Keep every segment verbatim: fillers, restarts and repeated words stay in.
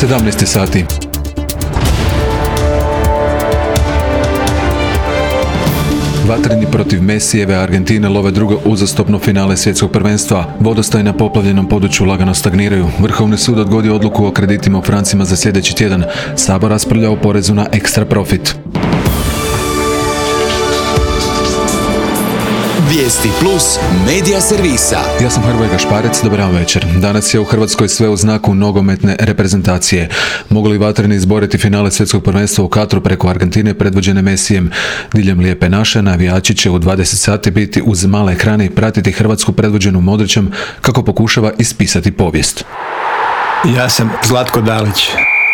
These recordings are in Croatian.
sedamnaest sati. Vatreni protiv Mesijeve Argentine love drugo uzastopno finale svjetskog prvenstva. Vodostaji na poplavljenom području lagano stagniraju. Vrhovni sud odgodio odluku o kreditima u francima za sljedeći tjedan. Sabor raspravlja o porezu na ekstra profit. Vijesti plus medija servisa. Ja sam Hrvoje Gašparec, dobar večer. Danas je u Hrvatskoj sve u znaku nogometne reprezentacije. Mogu li vatreni izboriti finale svjetskog prvenstva u Katru preko Argentine predvođene Mesijem? Diljem Lijepe naše navijači će u dvadeset sati biti uz male ekrane i pratiti Hrvatsku predvođenu Modrićem kako pokušava ispisati povijest. Ja sam Zlatko Dalić.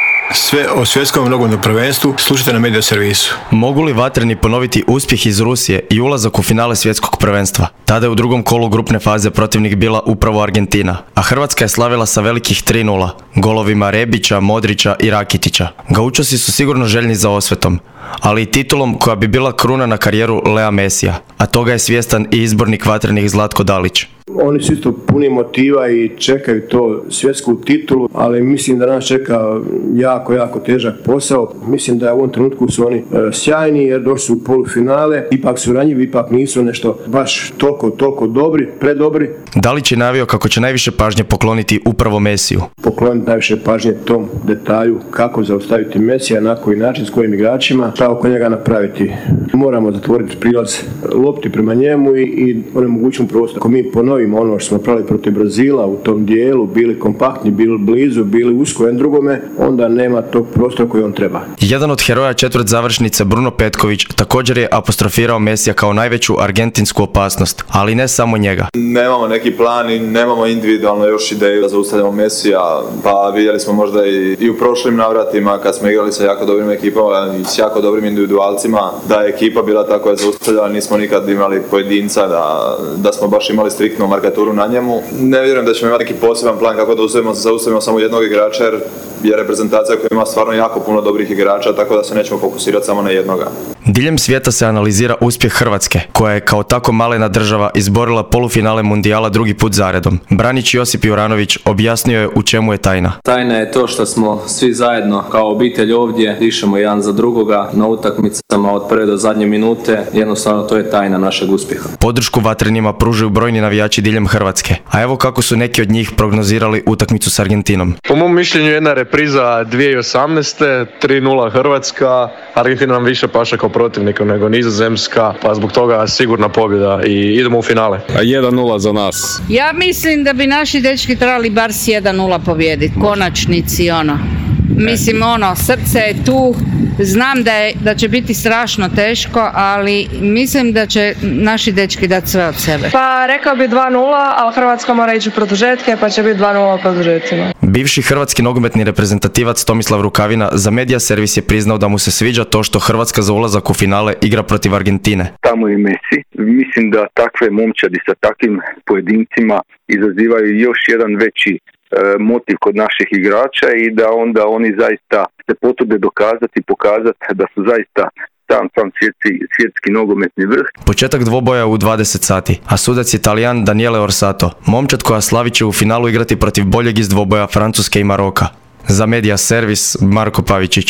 Sve o svjetskom nogometnom prvenstvu slušajte na medija servisu. Mogu li vatreni ponoviti uspjeh iz Rusije i ulazak u finale svjetskog prvenstva? Tada je u drugom kolu grupne faze protivnik bila upravo Argentina, a Hrvatska je slavila sa velikih tri nula, golovima Rebića, Modrića i Rakitića. Gaučosi su sigurno željni za osvetom, ali i titulom koja bi bila kruna na karijeru Lea Mesija, a toga je svjestan i izbornik vatrenih Zlatko Dalić. Oni su isto puni motiva i čekaju to svjetsku titulu, ali mislim da nas čeka jako, jako težak posao. Mislim da u ovom trenutku su oni e, sjajni jer došli su u polufinale, ipak su ranjivi, ipak nisu nešto baš toliko, toliko dobri, predobri. Dalić je navio kako će najviše pažnje pokloniti upravo Mesiju. Pokloniti najviše pažnje tom detalju kako zaustaviti Mesija, na koji način, s kojim igračima, šta oko njega napraviti. Moramo zatvoriti prilaz lopti prema njemu i, i onemogućiti prostor. Ako mi ponovimo ono što smo pravili protiv Brazila u tom dijelu, bili kompaktni, bili blizu, bili usko jedan drugome, onda nema tog prostora koji on treba. Jedan od heroja četvrt završnice, Bruno Petković, također je apostrofirao Mesija kao najveću argentinsku opasnost, ali ne samo njega. Nemamo neki plan i nemamo individualno još ideju da zaustavljamo Mesija, pa vidjeli smo možda i, i u prošlim navratima kad smo igrali sa jako dobrim ekipama i s jako dobrim individualcima, da je ekipa bila tako je zaustavljala, nismo nikad imali pojedinca, da, da smo baš imali striktnu markaturu na njemu. Ne vjerujem da ćemo imati neki poseban plan kako da zaustavimo, zaustavimo samo jednog igrača jer je reprezentacija koja ima stvarno jako puno dobrih igrača, tako da se nećemo fokusirati samo na jednoga. Diljem svijeta se analizira uspjeh Hrvatske, koja je kao tako malena država izborila polufinale mundijala drugi put zaredom. Branić Josip Juranović objasnio je u čemu je tajna. Tajna je to što smo svi zajedno kao obitelj ovdje, dišemo jedan za drugoga na utakmicama od prve do zadnje minute, jednostavno to je tajna našeg uspjeha. Podršku vatrenima pružaju brojni navijači diljem Hrvatske, a evo kako su neki od njih prognozirali utakmicu s Argentinom. Po mom mišljenju jedna repriza dvije tisuće osamnaeste. tri nula Hrvatska, Argentina nam više paša kao protivnika nego Nizozemska, pa zbog toga sigurna pobjeda i idemo u finale. jedan nula za nas. Ja mislim da bi naši dečki trebali bar s jedan nula pobijediti, konačnici ono. Mislim ono, srce je tu, znam da, je, da će biti strašno teško, ali mislim da će naši dečki dati sve od sebe. Pa rekao bi dva nula, ali Hrvatska mora ići u produžetke, pa će biti dva nula u produžetcima. Bivši hrvatski nogometni reprezentativac Tomislav Rukavina za medija servis je priznao da mu se sviđa to što Hrvatska za ulazak u finale igra protiv Argentine. Tamo je Messi. Mislim da takve momčadi sa takvim pojedincima izazivaju još jedan veći motiv kod naših igrača i da onda oni zaista se potrude dokazati i pokazati da su zaista sam, sam svjetski, svjetski nogometni vrh. Početak dvoboja u dvadeset sati, a sudac je Talijan Daniele Orsato, momčad koja slavi će u finalu igrati protiv boljeg iz dvoboja Francuske i Maroka. Za medija servis Marko Pavičić.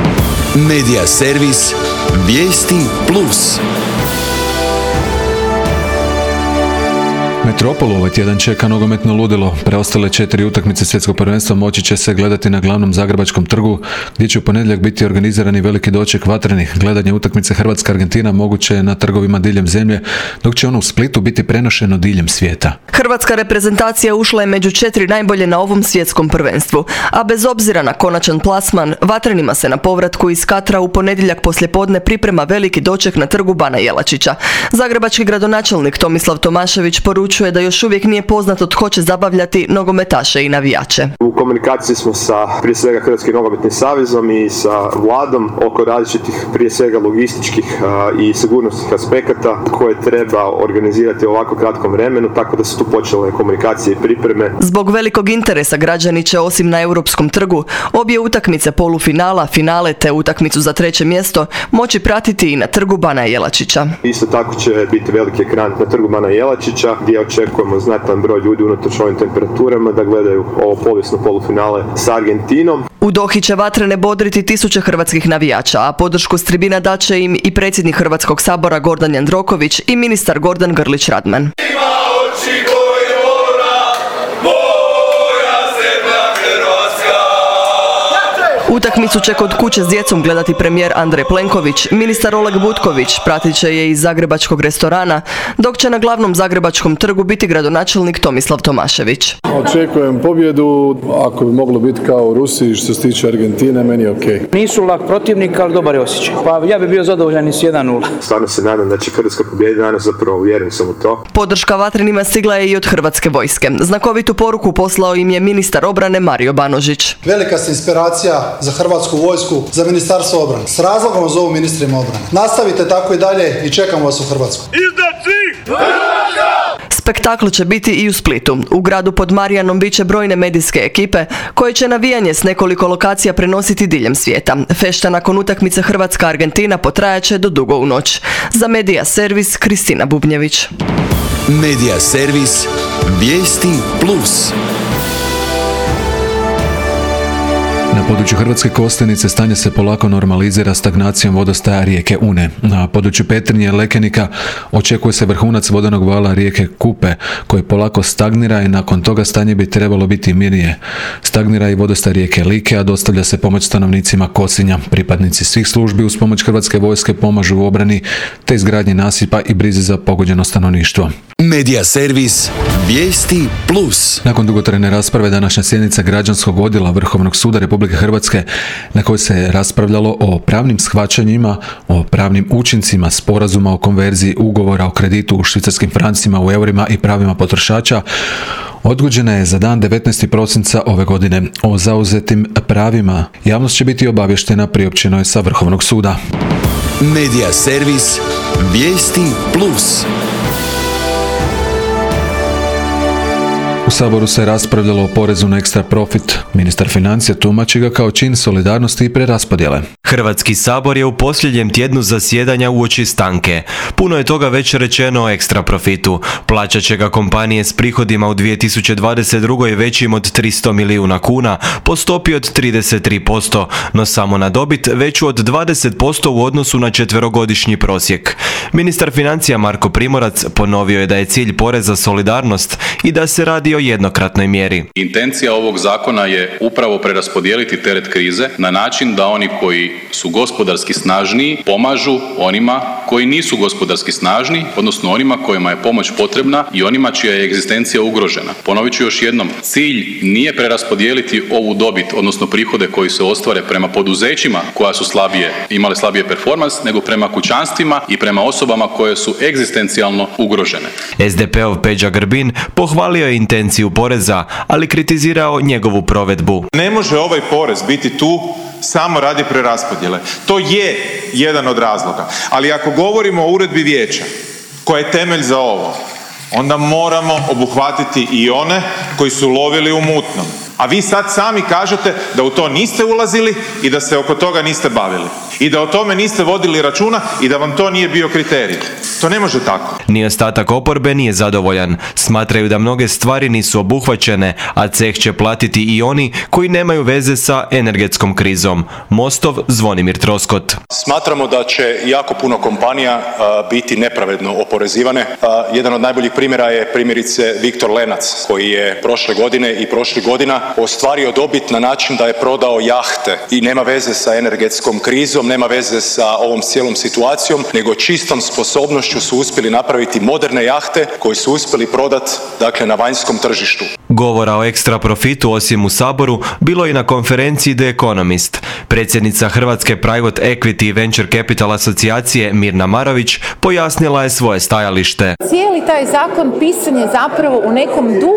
Medija servis Vijesti plus. Metropolu ovaj tjedan čeka nogometno ludilo. Preostale četiri utakmice svjetskog prvenstva moći će se gledati na glavnom zagrebačkom trgu, gdje će u ponedjeljak biti organizirani veliki doček vatrenih. Gledanje utakmice Hrvatska-Argentina moguće je na trgovima diljem zemlje, dok će ono u Splitu biti prenošeno diljem svijeta. Hrvatska reprezentacija ušla je među četiri najbolje na ovom svjetskom prvenstvu, a bez obzira na konačan plasman, vatrenima se na povratku iz Katra u ponedjeljak poslijepodne priprema veliki doček na trgu Bana Jelačića. Zagrebački gradonačelnik Tomislav Tomašević poručuje da još uvijek nije poznato tko će zabavljati nogometaše i navijače. U komunikaciji smo sa prije svega Hrvatskim nogometnim savezom i sa vladom oko različitih prije svega logističkih a, i sigurnosnih aspekata koje treba organizirati u ovako kratkom vremenu, tako da su tu počele komunikacije i pripreme. Zbog velikog interesa građani će osim na europskom trgu obje utakmice polufinala, finale te utakmicu za treće mjesto moći pratiti i na trgu Bana Jelačića. Isto tako će biti veliki ekran na trgu Bana Jelačića gdje očekujemo znatan broj ljudi unatoč ovim temperaturama da gledaju ovo povijesno polufinale s Argentinom. U Dohi će vatrene bodriti tisuće hrvatskih navijača, a podršku s tribina daće im i predsjednik Hrvatskog sabora Gordan Jandroković i ministar Gordan Grlić Radman. Utakmicu će kod kuće s djecom gledati premijer Andrej Plenković, ministar Oleg Butković pratit će je iz zagrebačkog restorana, dok će na glavnom zagrebačkom trgu biti gradonačelnik Tomislav Tomašević. Očekujem pobjedu, ako bi moglo biti kao u Rusiji što se tiče Argentine, meni je okej. Okay. Nisu lak protivnik, ali dobar je osjećaj. Pa ja bih bio zadovoljan i s jedan nula. Stvarno se nadam da će Hrvatska pobijediti danas, zapravo uvjeren sam u to. Podrška vatrenima stigla je i od Hrvatske vojske. Znakovitu poruku poslao im je ministar obrane Mario Banožić. Velika ste inspiracija za Hrvatsku vojsku, za Ministarstvo obrane. S razlogom zovu ministrima obrane. Nastavite tako i dalje i čekamo vas u Hrvatsku. Spektakl će biti i u Splitu. U gradu pod Marijanom bit će brojne medijske ekipe koje će navijanje s nekoliko lokacija prenositi diljem svijeta. Fešta nakon utakmice Hrvatska-Argentina potrajaće do dugo u noć. Za Medija servis Kristina Bubnjević. Medija servis Vijesti plus. Na području Hrvatske Kostajnice stanje se polako normalizira stagnacijom vodostaja rijeke Une. Na području Petrinje i Lekenika očekuje se vrhunac vodenog vala rijeke Kupe, koji polako stagnira i nakon toga stanje bi trebalo biti mirnije. Stagnira i vodostaj rijeke Like, a dostavlja se pomoć stanovnicima Kosinja. Pripadnici svih službi uz pomoć Hrvatske vojske pomažu u obrani te izgradnji nasipa i brizi za pogođeno stanovništvo. Medija servis Vijesti plus. Nakon dugotrajne rasprave današnja sjednica građanskog odjela Vrhovnog suda Republike Hrvatske, na kojoj se raspravljalo o pravnim shvaćanjima, o pravnim učincima sporazuma o konverziji ugovora o kreditu u švicarskim francima u eurima i pravima potrošača, odgođena je za dan devetnaestog prosinca ove godine. O zauzetim pravima javnost će biti obavještena priopćeno je sa Vrhovnog suda. Medija servis Vijesti plus. U Saboru se raspravljalo o porezu na ekstra profit. Ministar financija tumači ga kao čin solidarnosti i preraspodjele. Hrvatski sabor je u posljednjem tjednu zasjedanja uoči stanke. Puno je toga već rečeno o ekstra profitu. Plaćat će ga kompanije s prihodima u dvije tisuće dvadeset drugoj većim od tristo milijuna kuna po stopi od trideset tri posto, no samo na dobit veću od dvadeset posto u odnosu na četverogodišnji prosjek. Ministar financija Marko Primorac ponovio je da je cilj poreza solidarnost i da se radi o jednokratnoj mjeri. Intencija ovog zakona je upravo preraspodijeliti teret krize na način da oni koji su gospodarski snažniji pomažu onima koji nisu gospodarski snažni, odnosno onima kojima je pomoć potrebna i onima čija je egzistencija ugrožena. Ponovit ću još jednom, cilj nije preraspodijeliti ovu dobit, odnosno prihode koji se ostvare prema poduzećima koja su slabije, imale slabije performans, nego prema kućanstvima i prema osobama koje su egzistencijalno ugrožene. es de pe ov Peđa Grbin pohvalio je intenciju poreza, ali kritizirao njegovu provedbu. Ne može ovaj porez biti tu samo radi preraspodjele. To je jedan od razloga. Ali ako govorimo o uredbi vijeća, koja je temelj za ovo, onda moramo obuhvatiti i one koji su lovili u mutnom. A vi sad sami kažete da u to niste ulazili i da se oko toga niste bavili. I da o tome niste vodili računa i da vam to nije bio kriterij. To ne može tako. Ni ostatak oporbe nije zadovoljan. Smatraju da mnoge stvari nisu obuhvaćene, a ceh će platiti i oni koji nemaju veze sa energetskom krizom. Mostov Zvonimir Troskot. Smatramo da će jako puno kompanija a, biti nepravedno oporezivane. A, jedan od najboljih primjera je primjerice Viktor Lenac, koji je prošle godine i prošlih godina ostvario dobit na način da je prodao jahte i nema veze sa energetskom krizom, nema veze sa ovom cijelom situacijom, nego čistom sposobnošću su uspjeli napraviti moderne jahte koje su uspjeli prodati, dakle, na vanjskom tržištu. Govora o ekstra profitu osim u Saboru bilo i na konferenciji The Economist. Predsjednica Hrvatske Private Equity i Venture Capital asocijacije Mirna Marović pojasnila je svoje stajalište. Cijeli taj zakon pisan je zapravo u nekom duhu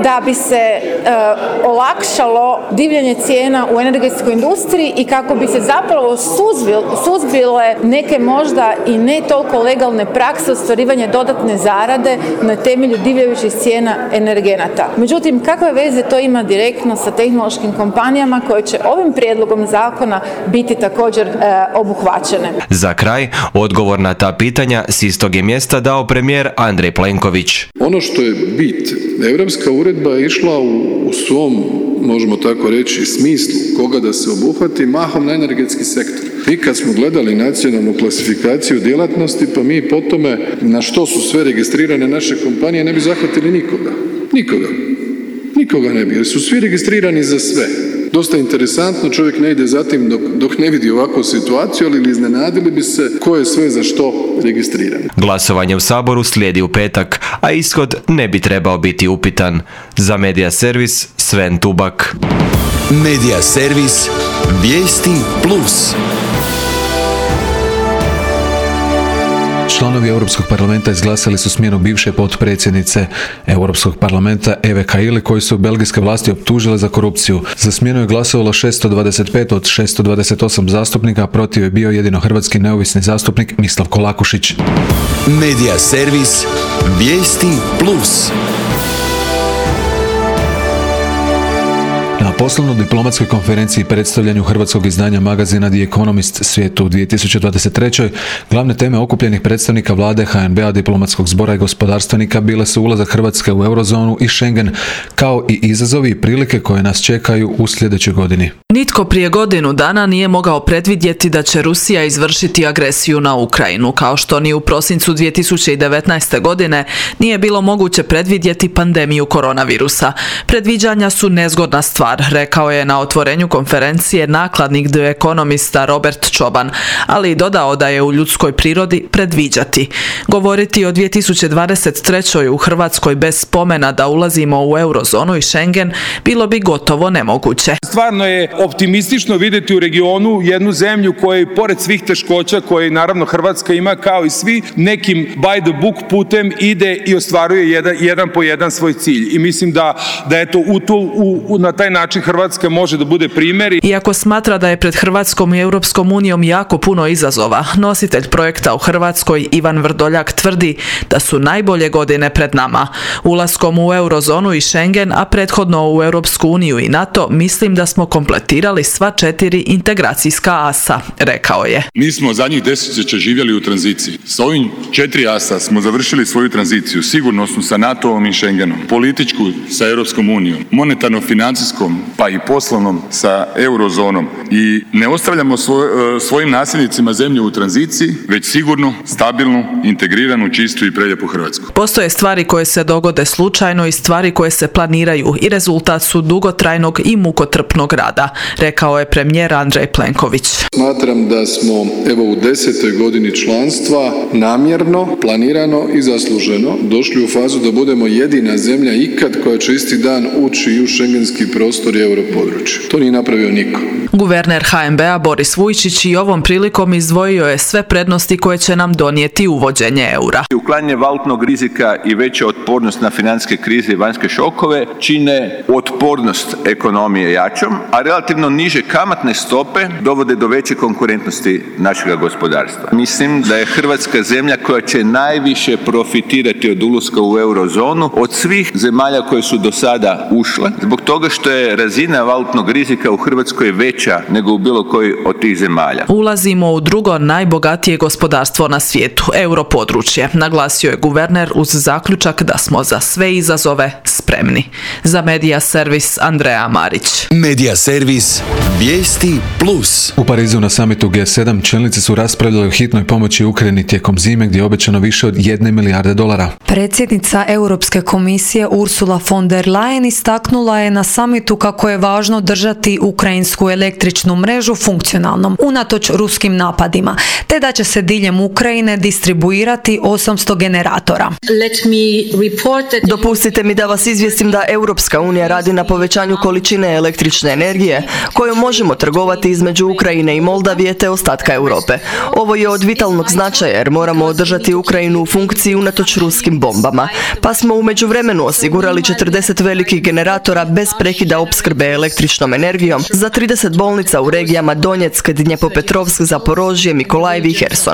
da bi se e, olakšalo divljanje cijena u energetskoj industriji i kako bi se zapravo suzbil, suzbile neke možda i ne toliko legalne prakse ostvarivanja dodatne zarade na temelju divljajućih cijena energenata. Međutim, kakve veze to ima direktno sa tehnološkim kompanijama koje će ovim prijedlogom zakona biti također e, obuhvaćene? Za kraj, odgovor na ta pitanja s istog je mjesta dao premijer Andrej Plenković. Ono što je bit, Europska uredba je išla u, u svom, možemo tako reći, smislu koga da se obuhvati mahom na energetski sektor. Mi kad smo gledali nacionalnu klasifikaciju djelatnosti, pa mi po tome na što su sve registrirane naše kompanije ne bi zahvatili nikoga. Nikoga. Nikoga ne bi, jer su svi registrirani za sve. Dosta interesantno, čovjek ne ide za tim dok, dok ne vidi ovakvu situaciju, ali iznenadili bi se ko je sve za što registriran. Glasovanje u Saboru slijedi u petak, a ishod ne bi trebao biti upitan. Za Medija Servis, Sven Tubak. Medija Servis, vijesti plus. Članovi Europskog parlamenta izglasali su smjenu bivše potpredsjednice Europskog parlamenta Eve Kaili, koju su belgijske vlasti optužile za korupciju. Za smjenu je glasovalo šesto dvadeset pet od šesto dvadeset osam zastupnika, a protiv je bio jedino hrvatski neovisni zastupnik Mislav Kolakušić. Medija Servis, vijesti plus. Na poslovno-diplomatskoj konferenciji predstavljanju hrvatskog izdanja magazina The Economist svijetu u dvije tisuće dvadeset trećoj glavne teme okupljenih predstavnika vlade, H N B-a, diplomatskog zbora i gospodarstvenika bile su ulazak Hrvatske u eurozonu i Schengen, kao i izazovi i prilike koje nas čekaju u sljedećoj godini. Nitko prije godinu dana nije mogao predvidjeti da će Rusija izvršiti agresiju na Ukrajinu, kao što ni u prosincu dvije tisuće devetnaeste. godine nije bilo moguće predvidjeti pandemiju koronavirusa. Predviđanja su nezgodna stvar, rekao je na otvorenju konferencije nakladnik The Economista Robert Čoban, ali i dodao da je u ljudskoj prirodi predviđati. Govoriti o dvije tisuće dvadeset trećoj. u Hrvatskoj bez spomena da ulazimo u eurozonu i Schengen bilo bi gotovo nemoguće. Stvarno je optimistično vidjeti u regionu jednu zemlju koja pored svih teškoća koje naravno Hrvatska ima kao i svi nekim by the book putem ide i ostvaruje jedan, jedan po jedan svoj cilj. I mislim da, da je to u to, u, u, na taj način Hrvatska može da bude primjer. Iako smatra da je pred Hrvatskom i Europskom unijom jako puno izazova, nositelj projekta u Hrvatskoj Ivan Vrdoljak tvrdi da su najbolje godine pred nama. Ulaskom u eurozonu i Schengen, a prethodno u Europsku uniju i NATO, mislim da smo kompletirali sva četiri integracijska asa, rekao je. Mi smo zadnjih desetljeća živjeli u tranziciji. Sa ovim četiri asa smo završili svoju tranziciju, sigurnosnu sa NATO-om i Schengenom, političku sa Europskom unijom, monetarno-financijskom pa i poslovnom sa eurozonom i ne ostavljamo svoj, svojim nasljednicima zemlju u tranziciji, već sigurnu, stabilnu, integriranu, čistu i preljepu Hrvatsku. Postoje stvari koje se dogode slučajno i stvari koje se planiraju i rezultat su dugotrajnog i mukotrpnog rada, rekao je premijer Andrej Plenković. Smatram da smo evo u desetoj godini članstva namjerno, planirano i zasluženo došli u fazu da budemo jedina zemlja ikad koja će isti dan ući i u šengenski prostor i europodručje. To nije napravio niko. Guverner H N B-a Boris Vujčić i ovom prilikom izdvojio je sve prednosti koje će nam donijeti uvođenje eura. Uklanjanje valutnog rizika i veća otpornost na financijske krize i vanjske šokove čine otpornost ekonomije jačom, a relativno niže kamatne stope dovode do veće konkurentnosti našeg gospodarstva. Mislim da je Hrvatska zemlja koja će najviše profitirati od ulaska u eurozonu od svih zemalja koje su do sada ušle, zbog toga što je razina valutnog rizika u Hrvatskoj veća nego u bilo koji od tih zemalja. Ulazimo u drugo najbogatije gospodarstvo na svijetu, europodručje, naglasio je guverner uz zaključak da smo za sve izazove spremni. Za Medija Servis Andreja Marić. Medija Servis, vijesti plus. U Parizu na samitu G sedam čelnici su raspravljali o hitnoj pomoći Ukrajini tijekom zime gdje je obećano više od jedne milijarde dolara. Predsjednica Europske komisije Ursula von der Leyen istaknula je na samitu kako kako je važno držati ukrajinsku električnu mrežu funkcionalnom, unatoč ruskim napadima, te da će se diljem Ukrajine distribuirati osamsto generatora. Dopustite mi da vas izvijestim da Europska unija radi na povećanju količine električne energije koju možemo trgovati između Ukrajine i Moldavije te ostatka Europe. Ovo je od vitalnog značaja jer moramo održati Ukrajinu u funkciji unatoč ruskim bombama, pa smo u međuvremenu osigurali četrdeset velikih generatora bez prekida opskrbe električnom energijom za trideset bolnica u regijama Donjeck, Dnjepropetrovsk, Zaporožje, Mikolajev i Herson.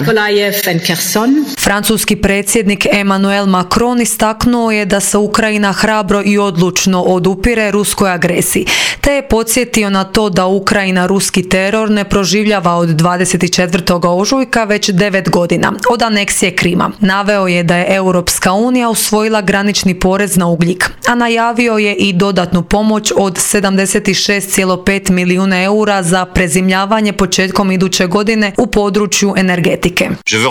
Francuski predsjednik Emmanuel Macron istaknuo je da se Ukrajina hrabro i odlučno odupire ruskoj agresiji, te je podsjetio na to da Ukrajina ruski teror ne proživljava od dvadeset četvrtog ožujka već devet godina, od aneksije Krima. Naveo je da je Europska unija usvojila granični porez na ugljik, a najavio je i dodatnu pomoć od sedamdeset šest zarez pet milijuna eura za prezimljavanje početkom iduće godine u području energetike.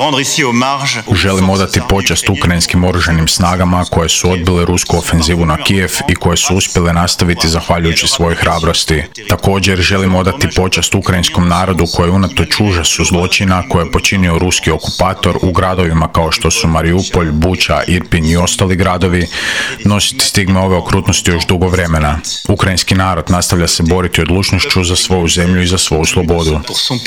Želim odati počast ukrajinskim oružanim snagama koje su odbile rusku ofenzivu na Kijev i koje su uspjele nastaviti zahvaljujući svojoj hrabrosti. Također želim odati počast ukrajinskom narodu koji unatoč užasu zločina koje je počinio ruski okupator u gradovima kao što su Mariupolj, Buča, Irpin i ostali gradovi nositi stigme ove okrutnosti još dugo vremena. Ukrajinski narod nastavlja se boriti odlučnošću za svoju zemlju i za svoju slobodu.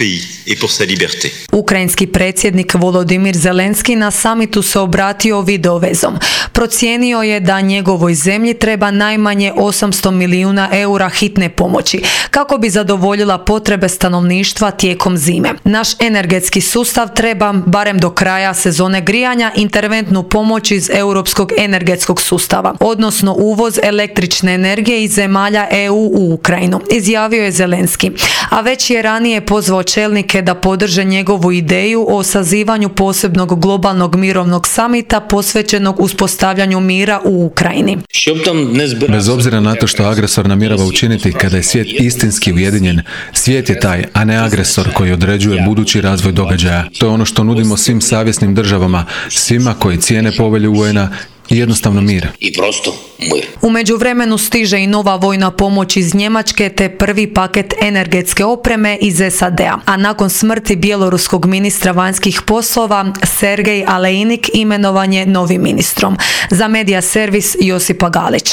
Ukrajinski predsjednik Volodimir Zelenski na samitu se obratio videovezom. Procijenio je da njegovoj zemlji treba najmanje osamsto milijuna eura hitne pomoći kako bi zadovoljila potrebe stanovništva tijekom zime. Naš energetski sustav treba, barem do kraja sezone grijanja, interventnu pomoć iz europskog energetskog sustava, odnosno uvoz električne energije iz zemalja E U u Ukrajinu, izjavio je Zelenski. A već je ranije pozvao čelnike da podrže njegovu ideju o sazivanju posebnog globalnog mirovnog samita posvećenog uspostavljanju mira u Ukrajini. Bez obzira na to što agresor namjerava učiniti, kada je svijet istinski ujedinjen, svijet je taj, a ne agresor koji određuje budući razvoj događaja. To je ono što nudimo svim savjesnim državama, svima koji cijene povelju U N A i jednostavno mir. I prosto mir. U međuvremenu stiže i nova vojna pomoć iz Njemačke te prvi paket energetske opreme iz S A D-a, a nakon smrti bjeloruskog ministra vanjskih poslova Sergej Alejnik imenovan je novim ministrom. Za Medija servis Josipa Galić.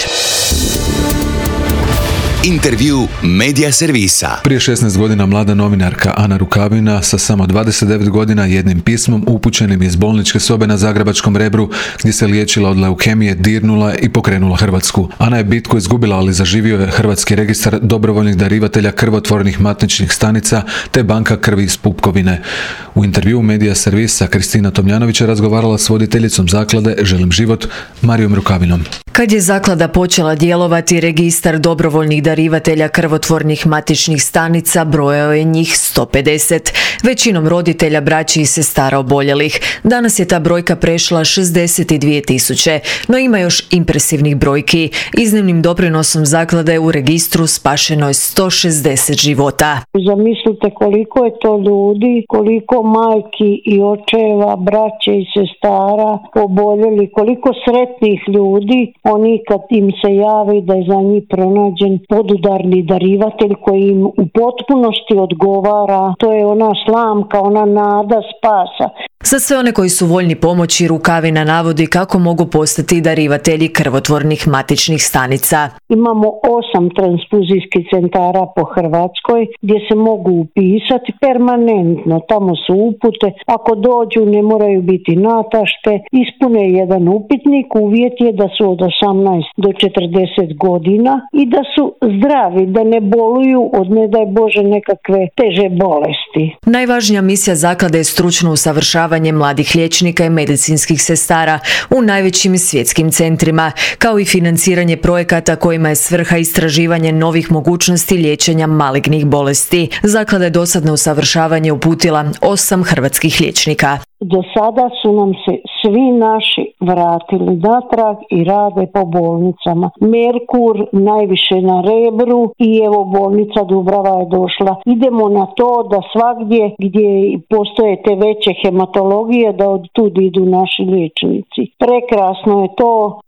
Intervju Medija servisa. Prije šesnaest godina mlada novinarka Ana Rukavina sa samo dvadeset devet godina jednim pismom upućenim iz bolničke sobe na zagrebačkom Rebru gdje se liječila od leukemije dirnula i pokrenula Hrvatsku. Ana je bitku izgubila, ali zaživio je Hrvatski registar dobrovoljnih darivatelja krvotvornih matičnih stanica te banka krvi iz pupkovine. U intervju Medija servisa Kristina Tomljanović je razgovarala s voditeljicom zaklade Želim život Marijom Rukavinom. Kad je zaklada počela djelovati, registar dobrovoljnih darivatelja krvotvornih matičnih stanica brojao je njih sto pedeset, većinom roditelja, braći i sestara oboljelih. Danas je ta brojka prešla šezdeset dvije tisuće, no ima još impresivnih brojki. Iznimnim doprinosom zaklade u registru spašeno je sto šezdeset života. Zamislite koliko je to ljudi, koliko majki i očeva, braće i sestara oboljeli, koliko sretnih ljudi, oni kad im se javi da je za njih pronađen podudarni darivatelj koji im u potpunosti odgovara, to je ona slamka, ona nada spasa. Za sve one koji su voljni pomoći, Rukavina navodi kako mogu postati darivatelji krvotvornih matičnih stanica. Imamo osam transfuzijskih centara po Hrvatskoj gdje se mogu upisati permanentno. Tamo su upute. Ako dođu ne moraju biti natašte. Ispune jedan upitnik. Uvjet je da su od osamnaest do četrdeset godina i da su zdravi, da ne boluju od, ne daj Bože, nekakve teže bolesti. Najvažnija misija zaklade je stručno usavršavanje mladih liječnika i medicinskih sestara u najvećim svjetskim centrima, kao i financiranje projekata kojima je svrha istraživanje novih mogućnosti liječenja malignih bolesti. Zaklada je dosadno usavršavanje uputila osam hrvatskih liječnika. Do sada su nam se svi naši vratili natrag i rade po bolnicama. Merkur najviše na Rebru i evo bolnica Dubrava je došla. Idemo na to da svagdje gdje postoje te veće hematologije da od tud idu naši liječnici. Prekrasno je to.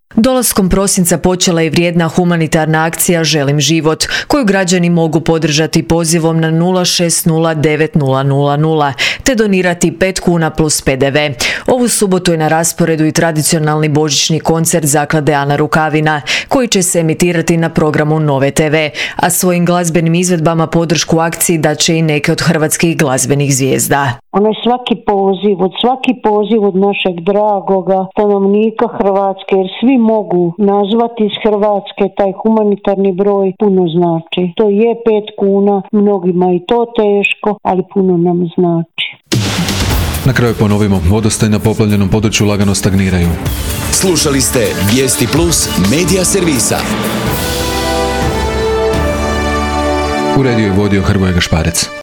Dolaskom prosinca počela je vrijedna humanitarna akcija Želim život, koju građani mogu podržati pozivom na nula šest nula devet nula nula nula te donirati pet kuna plus pe de ve. Ovu subotu je na rasporedu i tradicionalni božićni koncert zaklade Ana Rukavina, koji će se emitirati na programu Nove te ve, a svojim glazbenim izvedbama podršku akciji daće i neke od hrvatskih glazbenih zvijezda. Onaj svaki poziv, od svaki poziv od našeg dragoga stanovnika Hrvatske, jer svi mogu nazvati iz Hrvatske, taj humanitarni broj puno znači. To je pet kuna, mnogima i to teško, ali puno nam znači. Na kraju ponovimo, vodostaji na poplavljenom području lagano stagniraju. Slušali ste Vijesti Plus Medija servisa. Uredio je vodio Hrvoje Gašparec.